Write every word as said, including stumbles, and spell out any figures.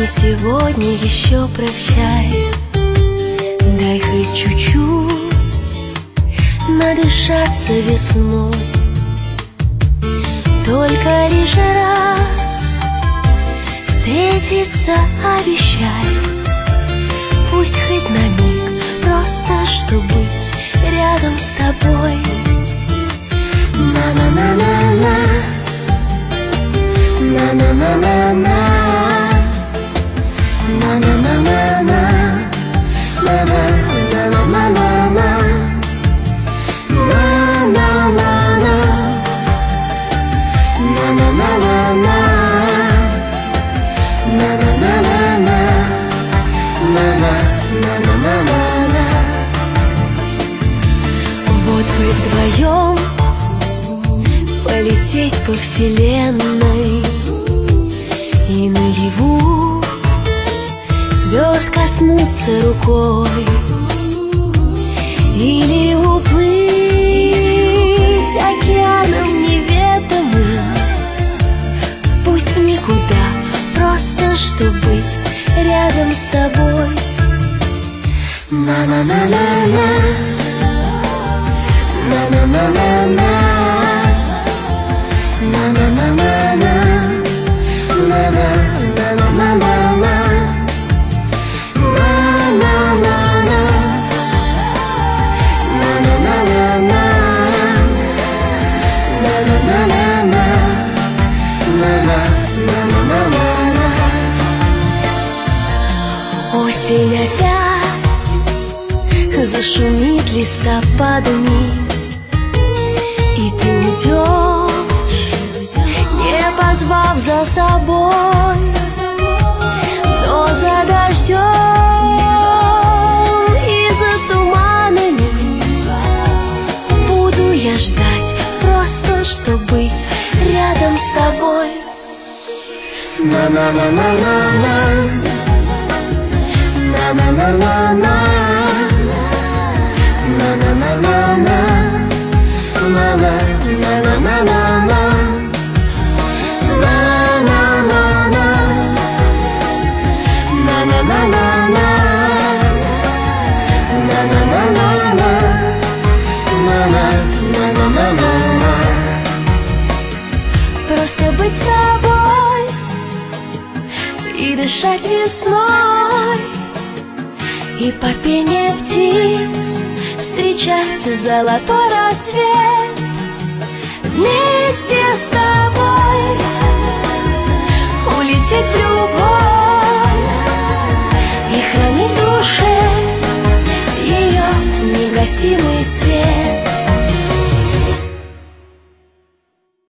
сегодня еще прощай. Дай хоть чуть-чуть надышаться весной. Только лишь раз встретиться обещай. Пусть хоть на миг, просто чтоб быть рядом с тобой. На-на-на-на-на, на-на-на-на-на, на-на-на-на-на, на-на-на-на-на-на, на-на-на-на, на-на-на-на-на, на-на-на-на-на. Вот бы вдвоем полететь по вселенной и наяву звезд коснуться рукой, или уплыть океаном неведомым, пусть в никуда, просто чтоб быть рядом с тобой. На-на-на-на-на, на-на-на-на-на, на-на-на-на-на, на-на-на-на-на-на, осень опять зашумит листопадами, и ты уйдешь, не позвав за собой. Но за дождем и за туманами буду я ждать, просто чтоб быть рядом с тобой. На-на-на-на-на-на, на-на-на-на-на, на-на-на-на-на, на-на-на-на-на-на, просто быть с тобой и дышать весной, и под пение птиц встречать золотой рассвет вместе с тобой.